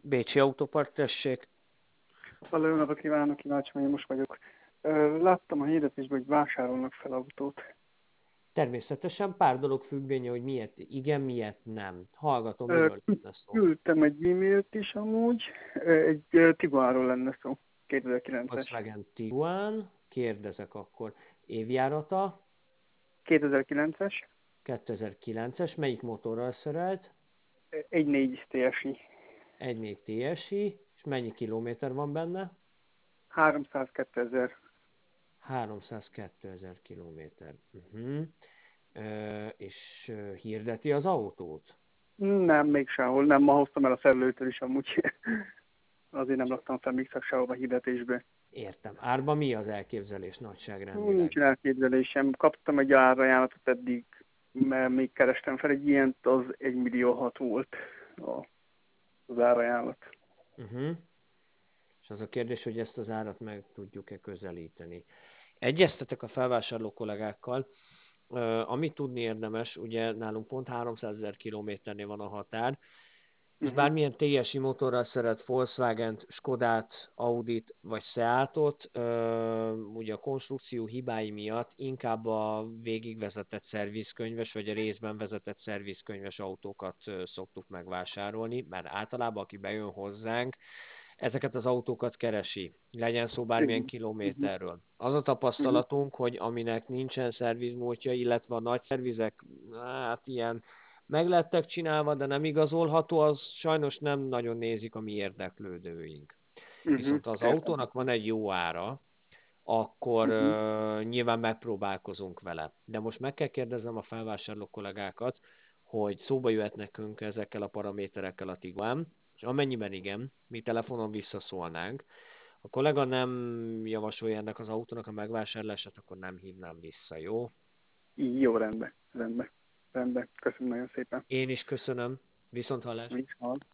Bécsi Autópart, tessék. Halló, jó napot kívánok, Kíváncsi most vagyok. Láttam a hirdetésben, hogy vásárolnak fel autót. Természetesen pár dolog függvénye, hogy miért igen, miért nem. Hallgatom, Ö, miről lenne szó. Küldtem egy e-mailt is amúgy, egy Tiguanról lenne szó, 2009-es. Volkswagen Tiguan, kérdezek akkor. Évjárata, 2009-es, 2009-es, melyik motorral szerelt? 1.4 TSI, 1.4 TSI, és mennyi kilométer van benne? 302 ezer. 302 ezer kilométer. És hirdeti az autót? Nem, még sehol, nem, ma hoztam el a szerelőtől is amúgy. Azért nem raktam fel még sehova a hirdetésbe. Értem. Árba mi az elképzelés nagyságrendileg? Nincs elképzelésem, kaptam egy árajánlatot eddig, mert még kerestem fel egy ilyent, az 1.6 millió volt az árajánlat. Uh-huh. És az a kérdés, hogy ezt az árat meg tudjuk-e közelíteni. Egyeztetek a felvásárló kollégákkal, amit tudni érdemes, ugye nálunk pont 300 ezer kilométernél van a határ, és Uh-huh. bármilyen TSI motorral szeret Volkswagent, Skodát, Audit vagy Seatot, ugye a konstrukció hibái miatt inkább a végigvezetett szervizkönyves, vagy a részben vezetett szervizkönyves autókat szoktuk megvásárolni, mert általában aki bejön hozzánk, ezeket az autókat keresi, legyen szó bármilyen Igen. Uh-huh. kilométerről. Az a Uh-huh. tapasztalatunk, hogy aminek nincsen szervizmódja, illetve a nagy szervizek, hát ilyen meg lettek csinálva, de nem igazolható, az sajnos nem nagyon nézik a mi érdeklődőink. Uh-huh. Viszont az Értem. autónak van egy jó ára, akkor Uh-huh. nyilván megpróbálkozunk vele. De most meg kell kérdeznem a felvásárló kollégákat, hogy szóba jöhet nekünk ezekkel a paraméterekkel a Tiguan, és amennyiben igen, mi telefonon visszaszólnánk. A kollega nem javasolja ennek az autónak a megvásárlását, akkor nem hívnám vissza, jó? Jó, rendben. Rendben. Rendben. Köszönöm nagyon szépen. Én is köszönöm. Viszont hallás. Viszont.